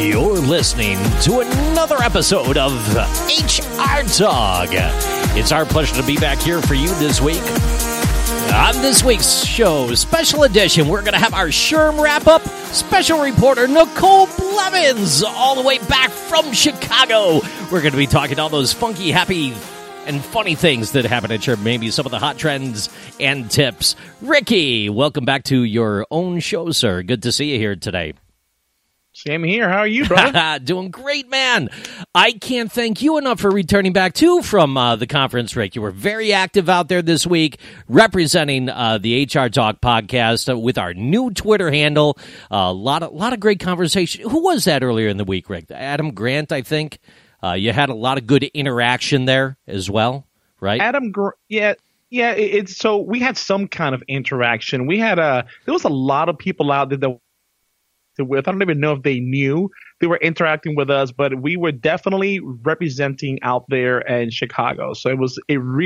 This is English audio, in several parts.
You're listening to another episode of HR Talk. It's our pleasure to be back here for you this week. On this week's show, special edition, we're going to have our SHRM wrap-up. Special reporter Nicole Blevins, all the way back from Chicago. We're going to be talking all those funky, happy, and funny things that happen at SHRM. Maybe some of the hot trends and tips. Ricky, welcome back to your own show, sir. Good to see you here today. Same here. How are you, brother? Doing great, man. I can't thank you enough for returning back, too, from the conference, Rick. You were very active out there this week, representing the HR Talk podcast with our new Twitter handle. A lot of great conversation. Who was that earlier in the week, Rick? Adam Grant, I think. You had a lot of good interaction there as well, right? Yeah. It's so we had some kind of interaction. We had there was a lot of people out there that with. I don't even know if they knew they were interacting with us, but we were definitely representing out there in Chicago. So it was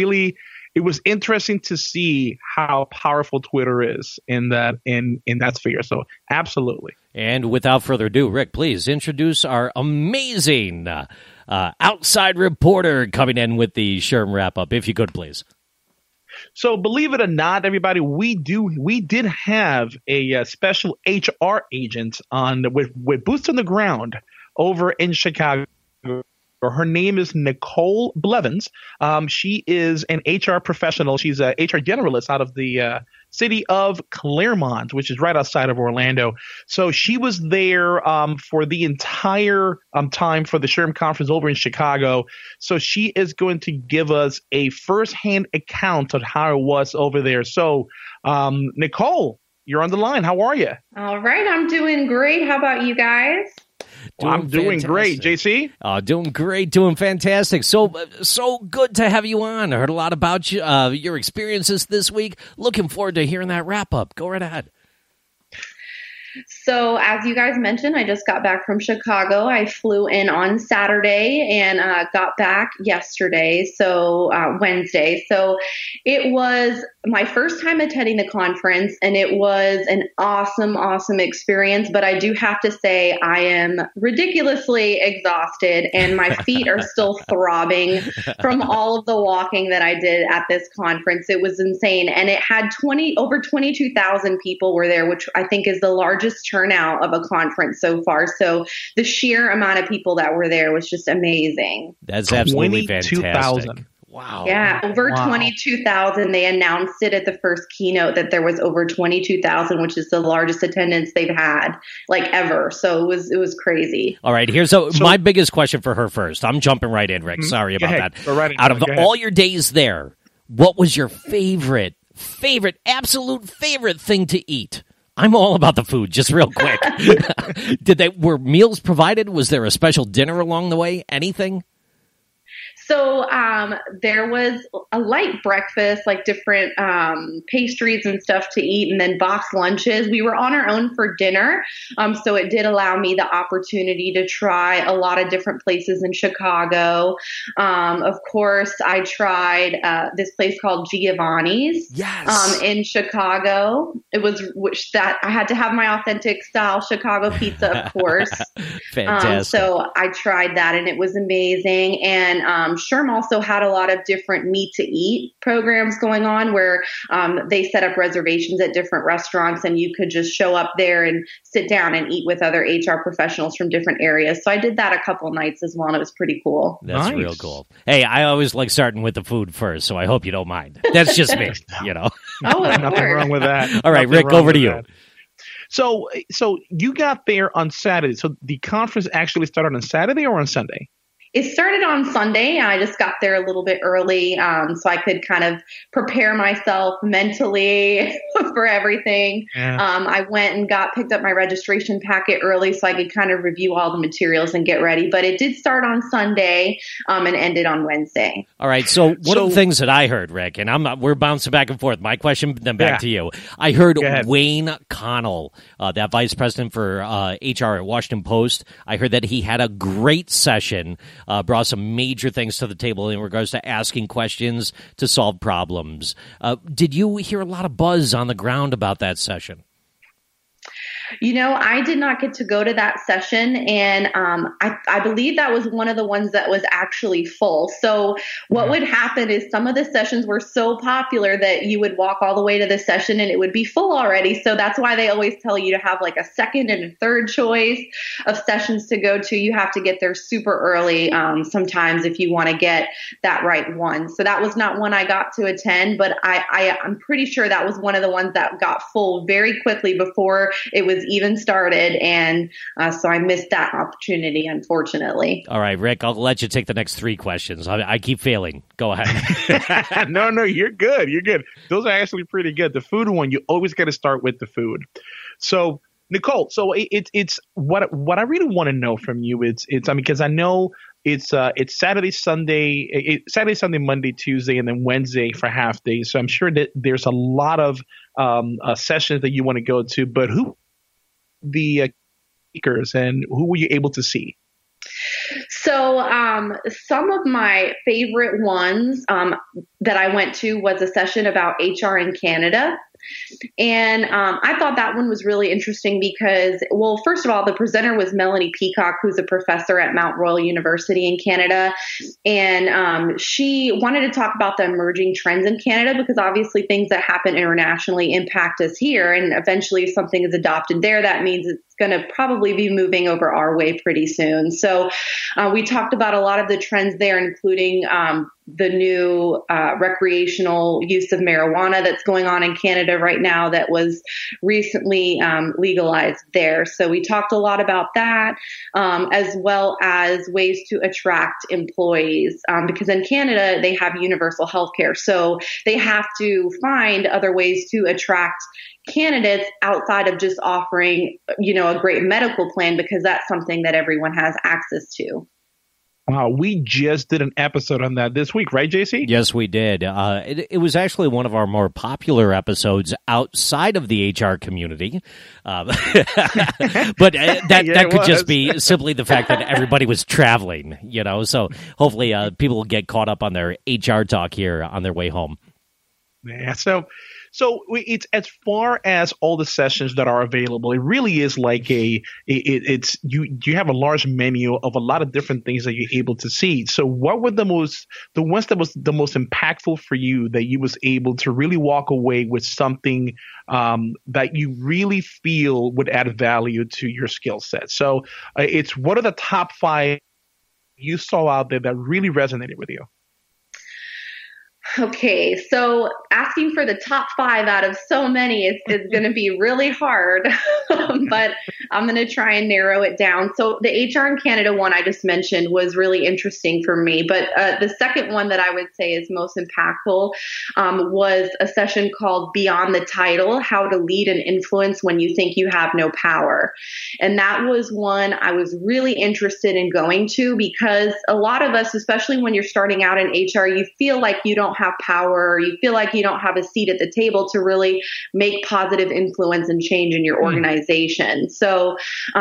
interesting to see how powerful Twitter is in that sphere. So absolutely. And without further ado, Rick, please introduce our amazing outside reporter coming in with the SHRM wrap-up, if you could, please. So believe it or not, everybody, we did have a special HR agent with boots on the ground over in Chicago. Her name is Nicole Blevins. She is an HR professional. She's a HR generalist out of the city of Claremont, which is right outside of Orlando. So she was there for the entire time for the SHRM conference over in Chicago. So she is going to give us a firsthand account of how it was over there. So Nicole, you're on the line. How are you? All right. I'm doing great. How about you guys? I'm doing great, JC. Doing great, doing fantastic. So good to have you on. I heard a lot about you, your experiences this week. Looking forward to hearing that wrap up. Go right ahead. So as you guys mentioned, I just got back from Chicago. I flew in on Saturday and got back yesterday, so Wednesday. So it was my first time attending the conference, and it was an awesome experience. But I do have to say I am ridiculously exhausted, and my feet are still throbbing from all of the walking that I did at this conference. It was insane, and it had over 22,000 people were there, which I think is the largest turnout of a conference so far. So the sheer amount of people that were there was just amazing. That's absolutely fantastic. Wow. Yeah, over 22,000. They announced it at the first keynote that there was over 22,000, which is the largest attendance they've had ever. So it was crazy. All right, here's my biggest question for her first. I'm jumping right in, Rick. Sorry about that. Out of all your days there, what was your absolute favorite thing to eat? I'm all about the food, just real quick. Were meals provided? Was there a special dinner along the way? Anything? So there was a light breakfast, like different pastries and stuff to eat, and then boxed lunches. We were on our own for dinner, so it did allow me the opportunity to try a lot of different places in Chicago. Of course, I tried this place called Giovanni's in Chicago. It was I had to have my authentic style Chicago pizza, of course. Fantastic. So I tried that, and it was amazing. And SHRM also had a lot of different meet to eat programs going on where they set up reservations at different restaurants, and you could just show up there and sit down and eat with other HR professionals from different areas. So I did that a couple nights as well, and it was pretty cool. That's real cool. Hey, I always like starting with the food first, so I hope you don't mind. That's just me, you know. Oh, nothing wrong with that. All right, Rick, over to you. So you got there on Saturday. So the conference actually started on Saturday or on Sunday? It started on Sunday. I just got there a little bit early so I could kind of prepare myself mentally for everything. Yeah. I went and picked up my registration packet early so I could kind of review all the materials and get ready. But it did start on Sunday and ended on Wednesday. All right. So one of the things that I heard, Rick, and we're bouncing back and forth. My question, then back to you. I heard Wayne Connell, that vice president for HR at Washington Post. I heard that he had a great session. Brought some major things to the table in regards to asking questions to solve problems. Did you hear a lot of buzz on the ground about that session? I did not get to go to that session, and I believe that was one of the ones that was actually full. So what would happen is some of the sessions were so popular that you would walk all the way to the session and it would be full already. So that's why they always tell you to have like a second and a third choice of sessions to go to. You have to get there super early sometimes if you want to get that right one. So that was not one I got to attend, but I'm pretty sure that was one of the ones that got full very quickly before it was even started. And so I missed that opportunity, unfortunately. All right, Rick, I'll let you take the next three questions. I keep failing. Go ahead. No, you're good. You're good. Those are actually pretty good. The food one, you always got to start with the food. So, Nicole, so it's what I really want to know from you is because I know it's Saturday, Sunday, Monday, Tuesday, and then Wednesday for half days. So I'm sure that there's a lot of sessions that you want to go to. But who the speakers and who were you able to see? So some of my favorite ones that I went to was a session about HR in Canada. And I thought that one was really interesting because, well, first of all, the presenter was Melanie Peacock, who's a professor at Mount Royal University in Canada. And she wanted to talk about the emerging trends in Canada because obviously things that happen internationally impact us here. And eventually if something is adopted there, that means it's going to probably be moving over our way pretty soon. So we talked about a lot of the trends there, including the new recreational use of marijuana that's going on in Canada right now that was recently legalized there. So we talked a lot about that, as well as ways to attract employees, because in Canada, they have universal health care. So they have to find other ways to attract candidates outside of just offering, a great medical plan, because that's something that everyone has access to. Wow, we just did an episode on that this week, right, JC? Yes, we did. It was actually one of our more popular episodes outside of the HR community. But that could just be simply the fact that everybody was traveling, So hopefully people will get caught up on their HR talk here on their way home. Yeah, so it's as far as all the sessions that are available, it really is like you have a large menu of a lot of different things that you're able to see. So what were the ones that was the most impactful for you that you was able to really walk away with something that you really feel would add value to your skill set? So it's what are the top 5 you saw out there that really resonated with you? Okay, so asking for the top 5 out of so many is going to be really hard, but I'm going to try and narrow it down. So the HR in Canada one I just mentioned was really interesting for me, but the second one that I would say is most impactful was a session called Beyond the Title, How to Lead and Influence When You Think You Have No Power. And that was one I was really interested in going to because a lot of us, especially when you're starting out in HR, you feel like you don't have power, or you feel like you don't have a seat at the table to really make positive influence and change in your organization. So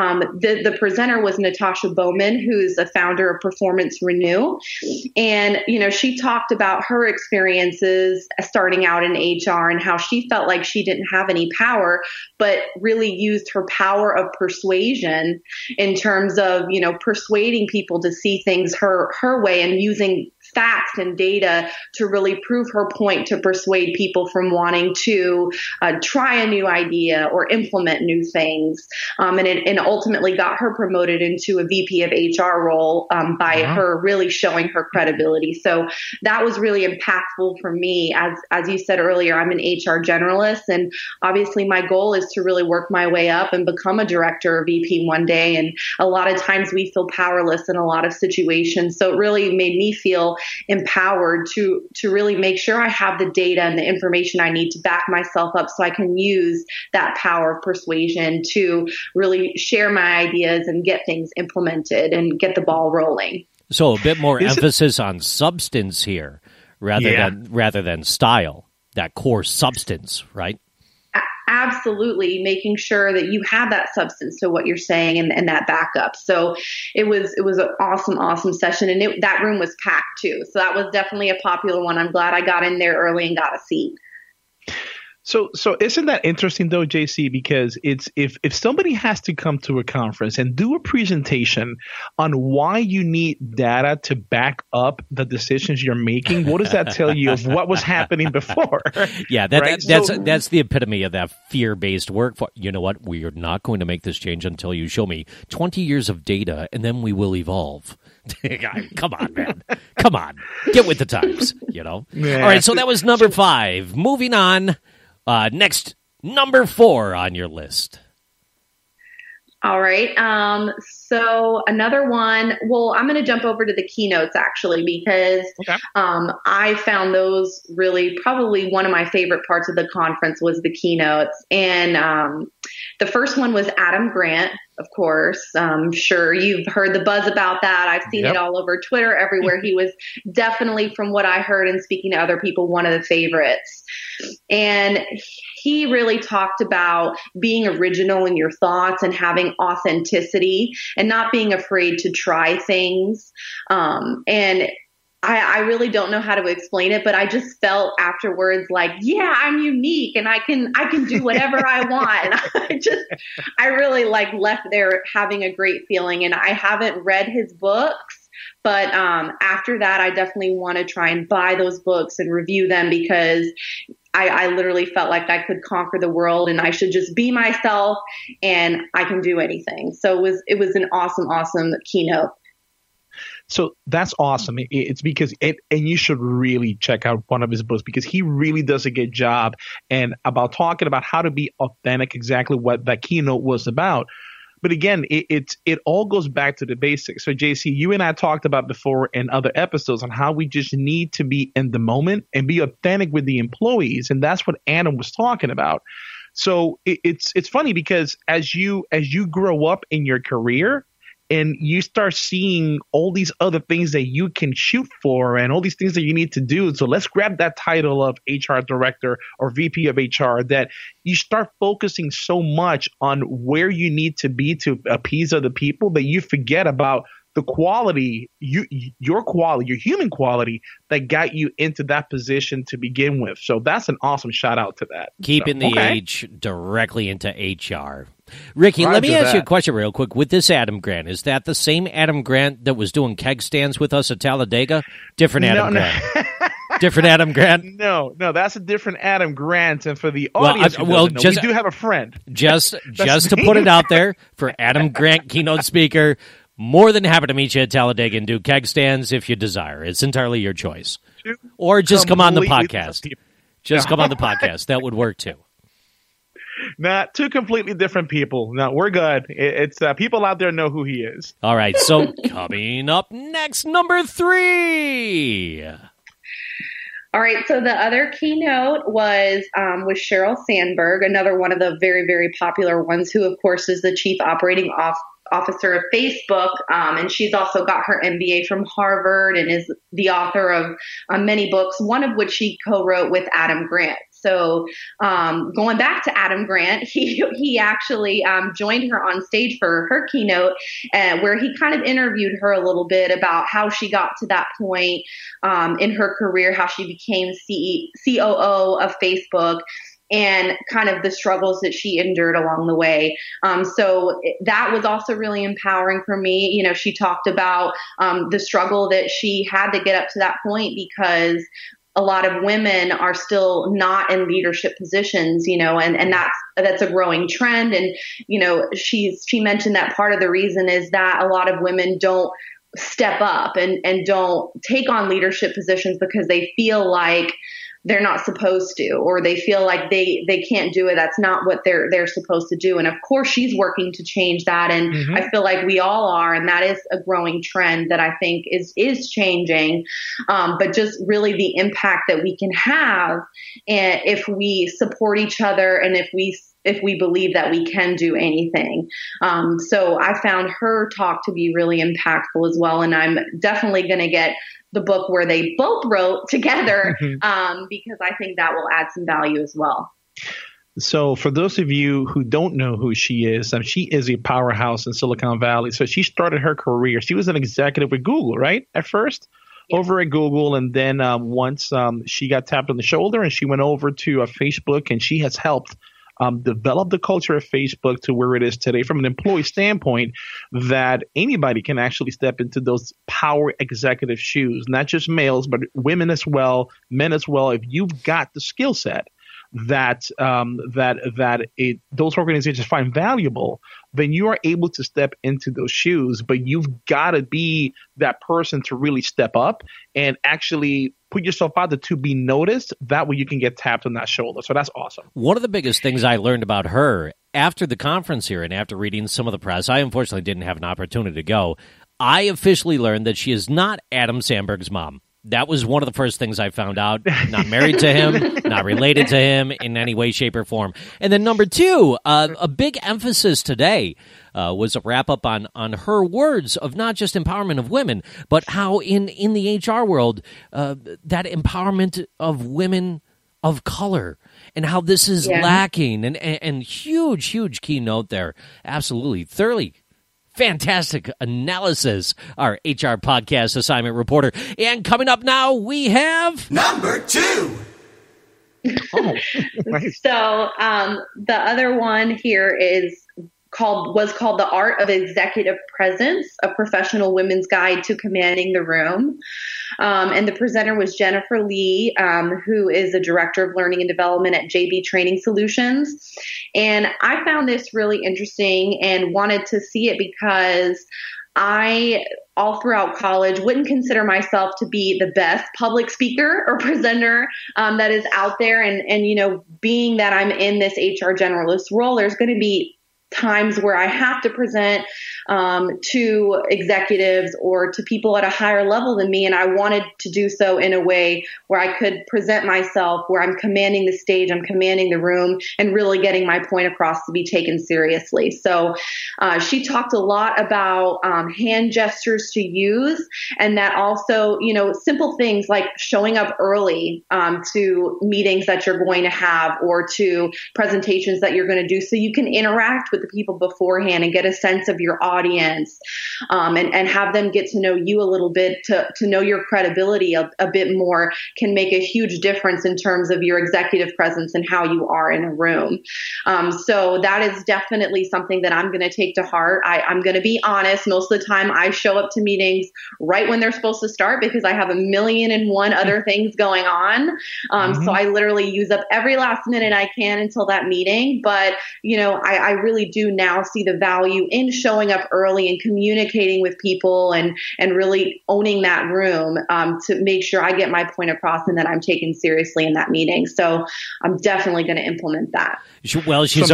the presenter was Natasha Bowman, who's a founder of Performance Renew. And, she talked about her experiences starting out in HR and how she felt like she didn't have any power, but really used her power of persuasion in terms of, persuading people to see things her way and using facts and data to really prove her point to persuade people from wanting to try a new idea or implement new things. And ultimately got her promoted into a VP of HR role by her really showing her credibility. So that was really impactful for me. As you said earlier, I'm an HR generalist, and obviously my goal is to really work my way up and become a director or VP one day. And a lot of times we feel powerless in a lot of situations. So it really made me feel empowered to really make sure I have the data and the information I need to back myself up so I can use that power of persuasion to really share my ideas and get things implemented and get the ball rolling. So a bit more emphasis on substance here rather than style, that core substance, right? Absolutely, making sure that you have that substance to what you're saying and that backup. So it was an awesome session, and that room was packed too. So that was definitely a popular one. I'm glad I got in there early and got a seat. So isn't that interesting though, JC? Because it's if somebody has to come to a conference and do a presentation on why you need data to back up the decisions you're making, what does that tell you of what was happening before? Yeah, right? that's the epitome of that fear-based work. You know what? We are not going to make this change until you show me 20 years of data, and then we will evolve. Come on, man. Come on. Get with the times, you know? Yeah. All right, so that was number 5. Moving on. Next, number 4 on your list. All right. So another one, well, I'm going to jump over to the keynotes actually, because I found those really probably one of my favorite parts of the conference was the keynotes. And the first one was Adam Grant, of course. I'm sure you've heard the buzz about that. I've seen it all over Twitter, everywhere. He was definitely, from what I heard and speaking to other people, one of the favorites. And he really talked about being original in your thoughts and having authenticity and not being afraid to try things. And I really don't know how to explain it, but I just felt afterwards like, yeah, I'm unique and I can do whatever I want. I really left there having a great feeling, and I haven't read his books, but after that, I definitely want to try and buy those books and review them, because I literally felt like I could conquer the world and I should just be myself and I can do anything. So it was an awesome keynote. So that's awesome. It's because and you should really check out one of his books, because he really does a good job and about talking about how to be authentic, exactly what that keynote was about. But again, it all goes back to the basics. So JC, you and I talked about before in other episodes on how we just need to be in the moment and be authentic with the employees. And that's what Adam was talking about. So it's funny because as you grow up in your career, and you start seeing all these other things that you can shoot for and all these things that you need to do. So let's grab that title of HR director or VP of HR, that you start focusing so much on where you need to be to appease other people that you forget about the quality, your quality, your human quality that got you into that position to begin with. So that's an awesome shout out to that. Keeping the H directly into HR. Ricky, let me ask you a question real quick. With this Adam Grant, is that the same Adam Grant that was doing keg stands with us at Talladega? Different Adam Grant. Different Adam Grant? No, that's a different Adam Grant. And for the audience, we do have a friend. Just to put it out there, for Adam Grant, keynote speaker, more than happy to meet you at Talladega and do keg stands if you desire. It's entirely your choice. Or just come on the podcast. Just come on the podcast. That would work too. Not two completely different people. No, we're good. It's people out there know who he is. All right. So coming up next, number 3. All right. So the other keynote was Sheryl Sandberg, another one of the very, very popular ones, who, of course, is the chief operating officer of Facebook. And she's also got her MBA from Harvard and is the author of many books, one of which she co-wrote with Adam Grant. So going back to Adam Grant, he actually joined her on stage for her keynote, where he kind of interviewed her a little bit about how she got to that point in her career, how she became COO of Facebook, and kind of the struggles that she endured along the way. So that was also really empowering for me. You know, she talked about the struggle that she had to get up to that point, because a lot of women are still not in leadership positions, you know, and that's a growing trend. And, you know, she mentioned that part of the reason is that a lot of women don't step up and don't take on leadership positions because they feel like they're not supposed to, or they feel like they can't do it. That's not what they're supposed to do. And of course she's working to change that. And I feel like we all are, and that is a growing trend that I think is changing. But just really the impact that we can have if we support each other and if we believe that we can do anything. So I found her talk to be really impactful as well. And I'm definitely going to get the book where they both wrote together, because I think that will add some value as well. So for those of you who don't know who she is a powerhouse in Silicon Valley. So she started her career. She was an executive with Google, right? At first. over at Google. And then once she got tapped on the shoulder and she went over to Facebook, and she has helped develop the culture of Facebook to where it is today from an employee standpoint, that anybody can actually step into those power executive shoes, not just males, but women as well, men as well. If you've got the skill set that those organizations find valuable, then you are able to step into those shoes. But you've got to be that person to really step up and actually put yourself out there to be noticed. That way you can get tapped on that shoulder. So that's awesome. One of the biggest things I learned about her after the conference here and after reading some of the press, I unfortunately didn't have an opportunity to go. I officially learned that she is not Adam Sandberg's mom. That was one of the first things I found out. Not married to him, not related to him in any way, shape, or form. And then number two, a big emphasis today was a wrap-up on her words of not just empowerment of women, but how in the HR world, that empowerment of women of color and how this is lacking. And huge keynote there. Absolutely. Thoroughly fantastic analysis, our HR podcast assignment reporter. And coming up now, we have number 2. Oh, nice. So the other one here was called The Art of Executive Presence, a professional women's guide to commanding the room. And the presenter was Jennifer Lee, who is the director of learning and development at JB Training Solutions. And I found this really interesting and wanted to see it because I, all throughout college, wouldn't consider myself to be the best public speaker or presenter that is out there. And, you know, being that I'm in this HR generalist role, there's going to be times where I have to present to executives or to people at a higher level than me. And I wanted to do so in a way where I could present myself, where I'm commanding the stage, I'm commanding the room, and really getting my point across to be taken seriously. So she talked a lot about hand gestures to use, and that also, you know, simple things like showing up early to meetings that you're going to have or to presentations that you're going to do, so you can interact with the people beforehand and get a sense of your audience, and have them get to know you a little bit, to know your credibility a bit more, can make a huge difference in terms of your executive presence and how you are in a room. So that is definitely something that I'm going to take to heart. I'm going to be honest. Most of the time I show up to meetings right when they're supposed to start because I have 1,000,001 other things going on. So I literally use up every last minute I can until that meeting. But, you know, I really do now see the value in showing up early and communicating with people and really owning that room to make sure I get my point across and that I'm taken seriously in that meeting. So I'm definitely going to implement that. Well, she's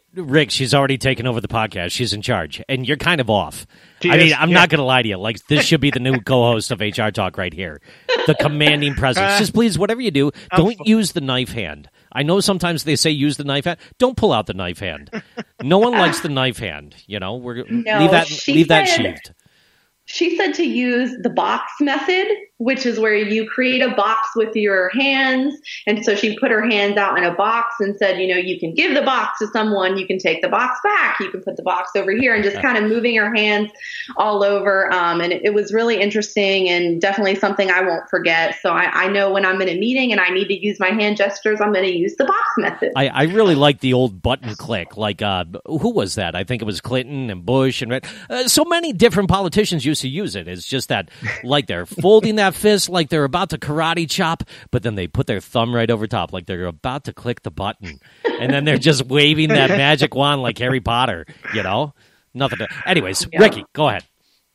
already taken over the podcast. She's in charge, and you're kind of off. I'm not going to lie to you. Like, this should be the new co-host of HR Talk right here. The commanding presence. Just please, whatever you do, don't use the knife hand. I know sometimes they say use the knife hand. Don't pull out the knife hand. No one likes the knife hand. You know, leave that sheathed. She said to use the box method, which is where you create a box with your hands. And so she put her hands out in a box and said, you know, you can give the box to someone, you can take the box back, you can put the box over here, and just kind of moving her hands all over. And it was really interesting and definitely something I won't forget. So I know when I'm in a meeting and I need to use my hand gestures, I'm going to use the box method. I really like the old button click. Like, who was that? I think it was Clinton and Bush and so many different politicians used to use it. It's just that, like, they're folding that fist like they're about to karate chop, but then they put their thumb right over top like they're about to click the button, and then they're just waving that magic wand like Harry Potter, you know? Nothing to... Anyways, yeah. Ricky, go ahead.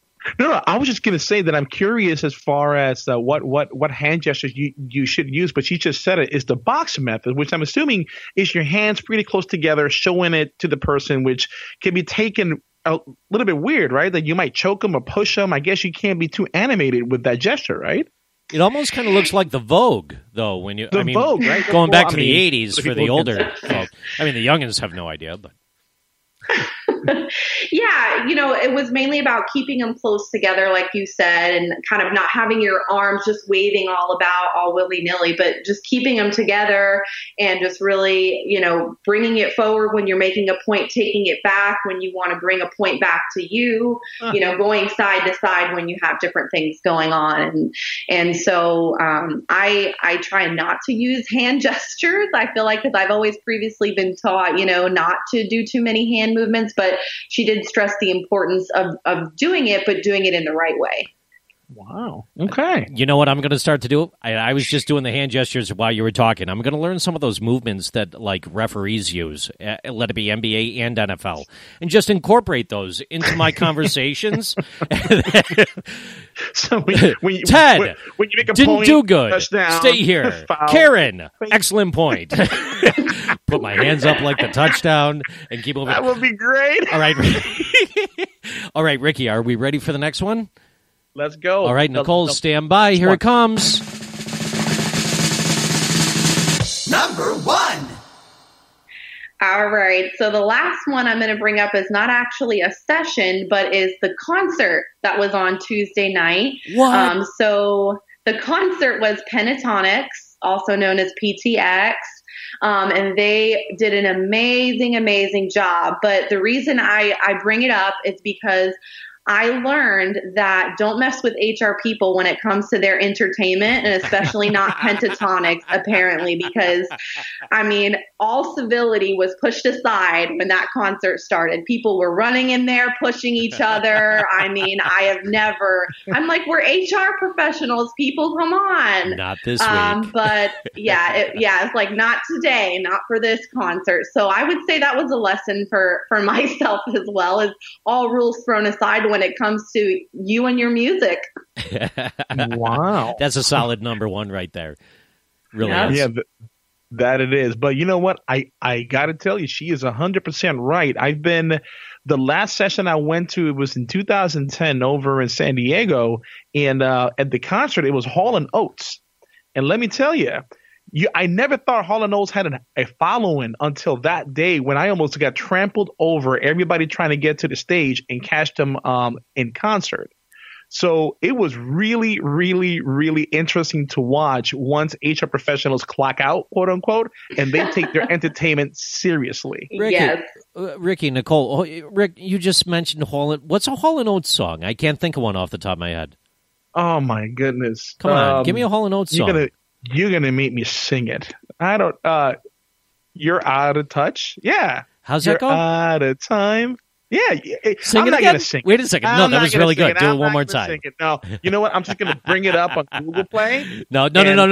No, I was just going to say that I'm curious as far as what hand gestures you should use, but she just said it is the box method, which I'm assuming is your hands pretty close together, showing it to the person, which can be taken a little bit weird, right? That you might choke them or push them. I guess you can't be too animated with that gesture, right? It almost kind of looks like the Vogue, though. When you, Vogue, right? Going back to the 80s for the older folk. I mean, the youngins have no idea, but Yeah, it was mainly about keeping them close together, like you said, and kind of not having your arms just waving all willy-nilly, but just keeping them together and just really, bringing it forward when you're making a point, taking it back when you want to bring a point back to you, going side to side when you have different things going on. And so I try not to use hand gestures. I feel like, because I've always previously been taught, not to do too many hand movements, but she did stress the importance of doing it, but doing it in the right way. Wow. Okay. You know what I'm going to start to do? I was just doing the hand gestures while you were talking. I'm going to learn some of those movements that like referees use, let it be NBA and NFL, and just incorporate those into my conversations. So when you make a didn't point, do good. Touchdown, stay here. foul. Karen, excellent point. Put my hands up like the touchdown and keep moving. That would be great. All right. All right, Ricky, are we ready for the next one? Let's go. All right, Nicole, stand by. Here it comes. Number 1. All right. So the last one I'm going to bring up is not actually a session, but is the concert that was on Tuesday night. What? So the concert was Pentatonix, also known as PTX. And they did an amazing, amazing job. But the reason I bring it up is because I learned that don't mess with HR people when it comes to their entertainment, and especially not Pentatonix, apparently, because, all civility was pushed aside when that concert started. People were running in there, pushing each other. I'm like, we're HR professionals, people, come on. Not this week. But it's like, not today, not for this concert. So I would say that was a lesson for myself as well, as all rules thrown aside when it comes to you and your music. Wow. That's a solid number 1 right there. Really is. Yeah, that it is. But you know what? I got to tell you, she is 100% right. The last session I went to, it was in 2010 over in San Diego. And at the concert, it was Hall & Oates. And let me tell you, I never thought Hall & Oates had a following until that day when I almost got trampled over, everybody trying to get to the stage and catch them in concert. So it was really, really, really interesting to watch once HR professionals clock out, quote unquote, and they take their entertainment seriously. Ricky, Yes. Ricky, Nicole, Rick, you just mentioned what's a Hall & Oates song? I can't think of one off the top of my head. Oh my goodness. Come on, give me a Hall & Oates song. You're gonna make me sing it. I don't. You're out of touch. Yeah. How's that go? Out of time. Yeah. Sing I'm it not again. Gonna sing. Wait a second. No, that was really good. Do it one more time. No, you know what? I'm just gonna bring it up on Google Play. No.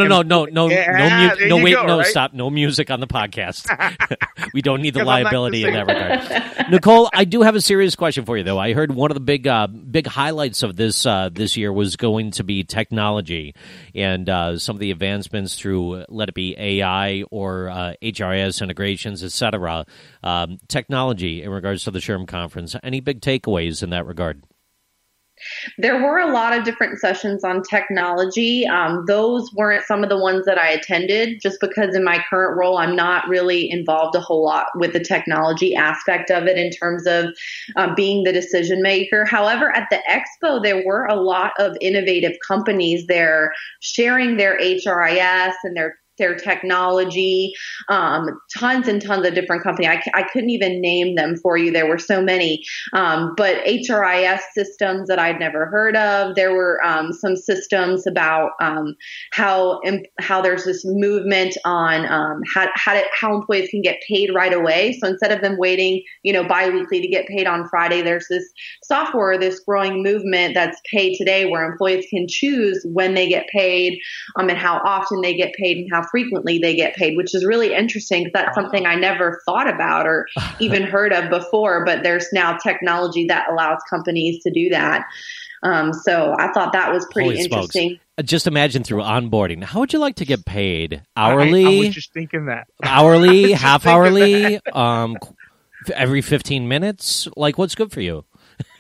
Stop. No music on the podcast. We don't need the liability in that regard. Nicole, I do have a serious question for you, though. I heard one of the big highlights of this year was going to be technology and some of the advancements through, let it be AI or HRIS integrations, etc. Technology in regards to the SHRM conference. Any big takeaways in that regard? There were a lot of different sessions on technology. Those weren't some of the ones that I attended, just because in my current role, I'm not really involved a whole lot with the technology aspect of it in terms of being the decision maker. However, at the expo, there were a lot of innovative companies there sharing their HRIS and their technology, tons and tons of different companies. I couldn't even name them for you. There were so many. But HRIS systems that I'd never heard of. There were some systems about how there's this movement on how employees can get paid right away. So instead of them waiting, biweekly to get paid on Friday, there's this software, this growing movement that's pay today, where employees can choose when they get paid and how often they get paid and how frequently they get paid, which is really interesting because that's something I never thought about or even heard of before, but there's now technology that allows companies to do that. So I thought that was pretty Holy interesting. Smokes. Just imagine through onboarding. How would you like to get paid? Hourly? I was just thinking that. Hourly? Half hourly? Every 15 minutes? Like, what's good for you?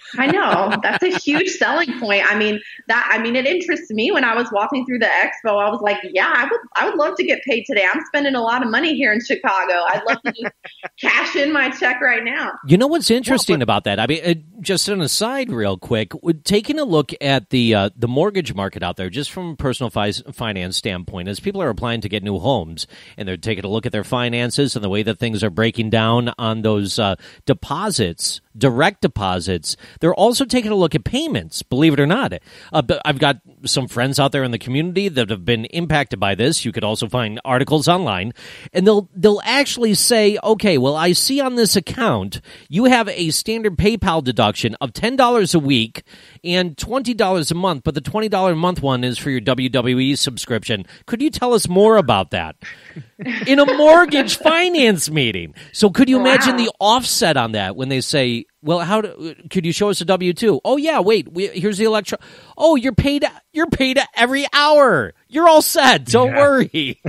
I know. That's a huge selling point. It interests me. When I was walking through the expo, I was like, yeah, I would love to get paid today. I'm spending a lot of money here in Chicago. I'd love to just cash in my check right now. You know what's interesting about that? I mean, just an aside real quick, taking a look at the mortgage market out there, just from a personal finance standpoint, as people are applying to get new homes and they're taking a look at their finances and the way that things are breaking down on those deposits, direct deposits, they're also taking a look at payments, believe it or not. I've got some friends out there in the community that have been impacted by this. You could also find articles online, and they'll actually say, okay, well, I see on this account you have a standard PayPal deduction of $10 a week and $20 a month, but the $20 a month one is for your WWE subscription. Could you tell us more about that? In a mortgage finance meeting. So could you imagine the offset on that when they say, well, could you show us a W-2? Oh, yeah, wait, here's the Oh, you're paid every hour. You're all set. Don't worry.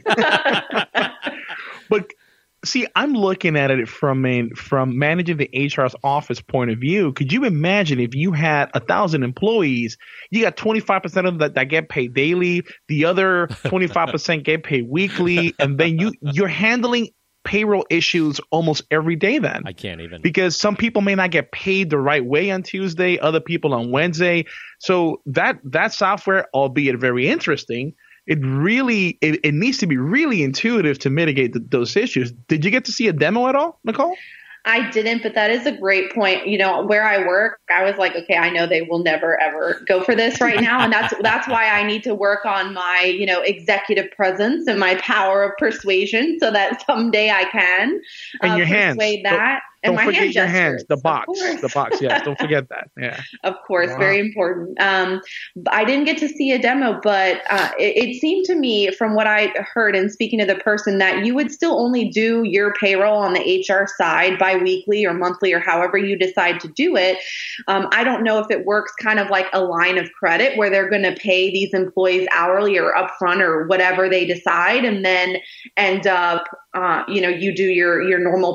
But see, I'm looking at it from managing the HR's office point of view. Could you imagine if you had 1,000 employees, you got 25% of them that get paid daily, the other 25% get paid weekly, and then you're handling payroll issues almost every day then. I can't even. Because some people may not get paid the right way on Tuesday, other people on Wednesday. So that software, albeit very interesting, it needs to be really intuitive to mitigate those issues. Did you get to see a demo at all, Nicole? I didn't, but that is a great point. You know, where I work, I was like, okay, I know they will never ever go for this right now, and that's why I need to work on my, executive presence and my power of persuasion, so that someday I can and your persuade hands. that. Don't and my forget hand your gestures, hands, the box. Yes, don't forget that. Yeah, of course, wow. Very important. I didn't get to see a demo, but it seemed to me, from what I heard and speaking to the person, that you would still only do your payroll on the HR side bi-weekly or monthly or however you decide to do it. I don't know if it works kind of like a line of credit where they're going to pay these employees hourly or upfront or whatever they decide, and then end up, you do your normal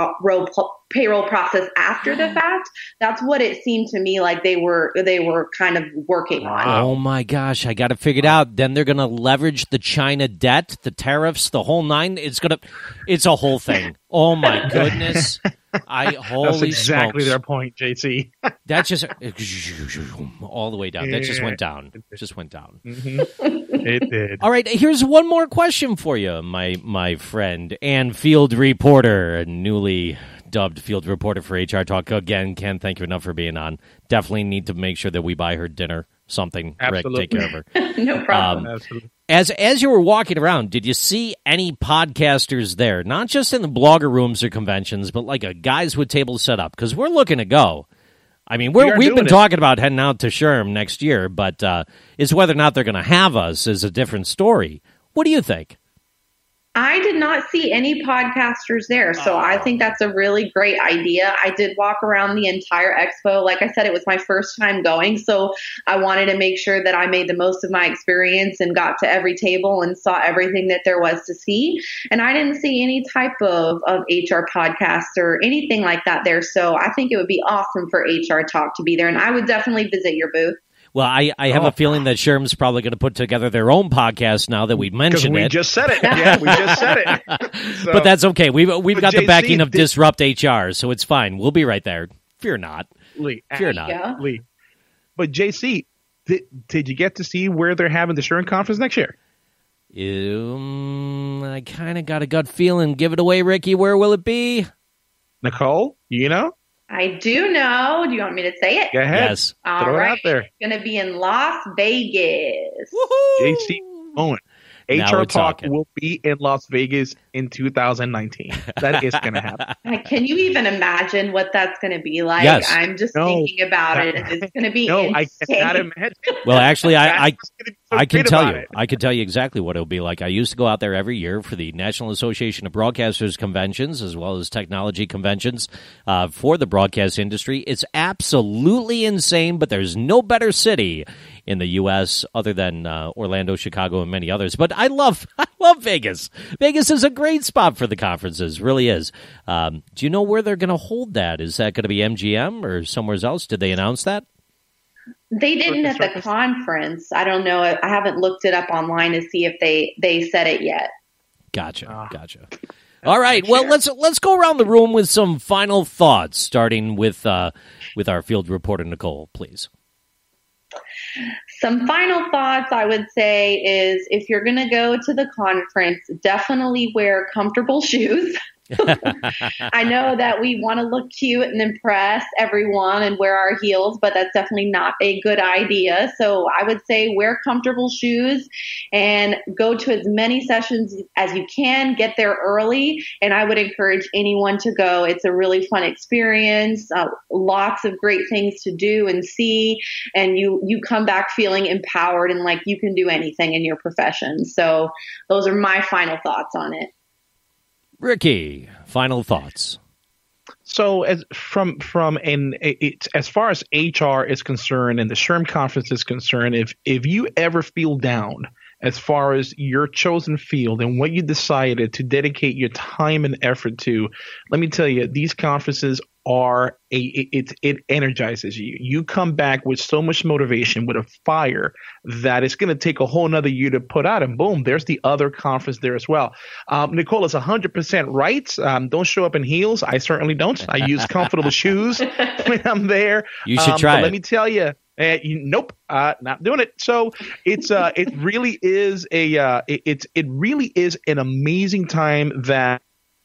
payroll process after the fact. That's what it seemed to me like they were kind of working on. Oh my gosh, I got it figured out. Then they're going to leverage the China debt, the tariffs, the whole nine. It's a whole thing. Oh my goodness. That's exactly smokes. Their point, JC. That just all the way down. That just went down. Mm-hmm. It did. All right, here's one more question for you, my friend and field reporter, newly dubbed field reporter for HR Talk. Again, Ken, thank you enough for being on. Definitely need to make sure that we buy her dinner, something. Absolutely. Rick, take care of her. No problem. Absolutely. As you were walking around, did you see any podcasters there? Not just in the blogger rooms or conventions, but like a guys with tables set up? Because we're looking to go. I mean, we've been talking about heading out to SHRM next year, but it's whether or not they're going to have us is a different story. What do you think? I did not see any podcasters there, so I think that's a really great idea. I did walk around the entire expo. Like I said, it was my first time going, so I wanted to make sure that I made the most of my experience and got to every table and saw everything that there was to see. And I didn't see any type of HR podcasts or anything like that there, so I think it would be awesome for HR Talk to be there, and I would definitely visit your booth. Well, I have a feeling that SHRM's probably going to put together their own podcast now that we've mentioned it. We just said it. Yeah, we just said it. So, but that's okay. We've got the JC, backing of Disrupt HR, so it's fine. We'll be right there. Fear not. Fear not. Yeah. Lee. But JC, did you get to see where they're having the SHRM conference next year? I kind of got a gut feeling. Give it away, Ricky. Where will it be? Nicole, you know? I do know. Do you want me to say it? Go ahead. Yes. All Throw right. it out there. It's going to be in Las Vegas. Woohoo! JC Owen. HR Talk will be in Las Vegas in 2019. That is going to happen. Can you even imagine what that's going to be like? Yes. I'm just thinking about it. It's going to be insane. I cannot imagine. Well, actually, I can tell you. It. I can tell you exactly what it'll be like. I used to go out there every year for the National Association of Broadcasters conventions as well as technology conventions for the broadcast industry. It's absolutely insane, but there's no better city in the U.S. other than Orlando, Chicago, and many others. But I love Vegas. Vegas is a great spot for the conferences, really is. Do you know where they're going to hold that? Is that going to be MGM or somewhere else? Did they announce that? They didn't at the conference. I don't know. I haven't looked it up online to see if they said it yet. Gotcha. All right. Well, let's go around the room with some final thoughts, starting with our field reporter, Nicole, please. Some final thoughts I would say is if you're going to go to the conference, definitely wear comfortable shoes. I know that we want to look cute and impress everyone and wear our heels, but that's definitely not a good idea. So I would say wear comfortable shoes and go to as many sessions as you can. Get there early, and I would encourage anyone to go. It's a really fun experience, lots of great things to do and see, and you come back feeling empowered and like you can do anything in your profession. So those are my final thoughts on it. Ricky, final thoughts. So as far as HR is concerned and the SHRM conference is concerned, if you ever feel down as far as your chosen field and what you decided to dedicate your time and effort to, let me tell you, these conferences are it energizes you. You come back with so much motivation, with a fire that it's going to take a whole nother year to put out, and boom, there's the other conference there as well. Nicole is 100% right. Don't show up in heels. I certainly don't. I use comfortable shoes when I'm there. You should try it. Let me tell you. Nope, not doing it. So it really is it really is an amazing time that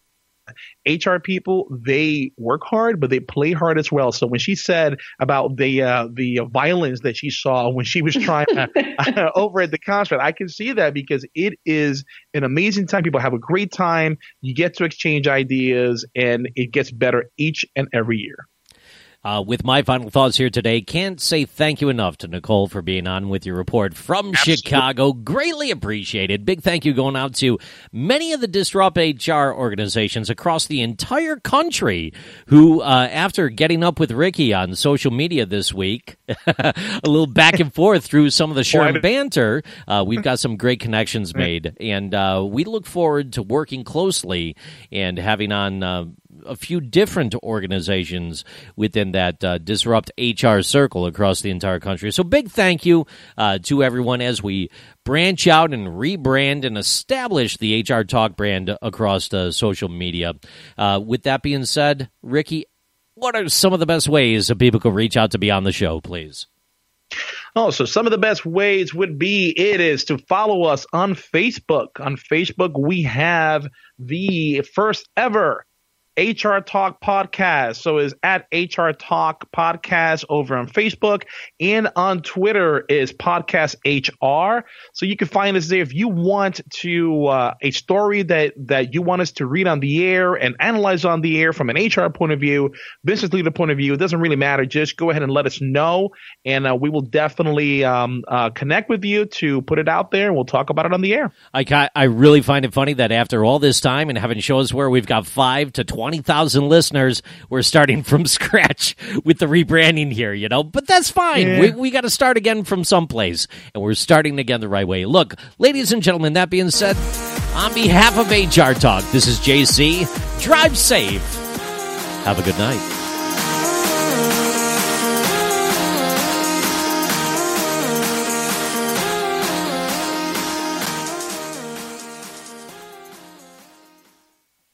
HR people, they work hard, but they play hard as well. So when she said about the violence that she saw when she was trying over at the concert, I can see that because it is an amazing time. People have a great time. You get to exchange ideas, and it gets better each and every year. With my final thoughts here today, can't say thank you enough to Nicole for being on with your report from Chicago. Greatly appreciated. Big thank you going out to many of the Disrupt HR organizations across the entire country who, after getting up with Ricky on social media this week, a little back and forth through some of the SHRM banter, we've got some great connections made. And we look forward to working closely and having on a few different organizations within that Disrupt HR circle across the entire country. So big thank you to everyone as we branch out and rebrand and establish the HR Talk brand across social media. With that being said, Ricky, what are some of the best ways that people can reach out to be on the show, please? Oh, so some of the best ways would be to follow us on Facebook. On Facebook, we have the first ever HR Talk Podcast. So it's at HR Talk Podcast over on Facebook, and on Twitter is Podcast HR. So you can find us there if you want to a story that you want us to read on the air and analyze on the air from an HR point of view, business leader point of view. It doesn't really matter. Just go ahead and let us know, and we will definitely connect with you to put it out there, and we'll talk about it on the air. I really find it funny that after all this time and having shows where we've got 5 to 20,000 listeners, we're starting from scratch with the rebranding here, but that's fine. Yeah. We got to start again from someplace, and we're starting again the right way. Look, ladies and gentlemen, that being said, on behalf of HR Talk, this is JC. Drive safe. Have a good night.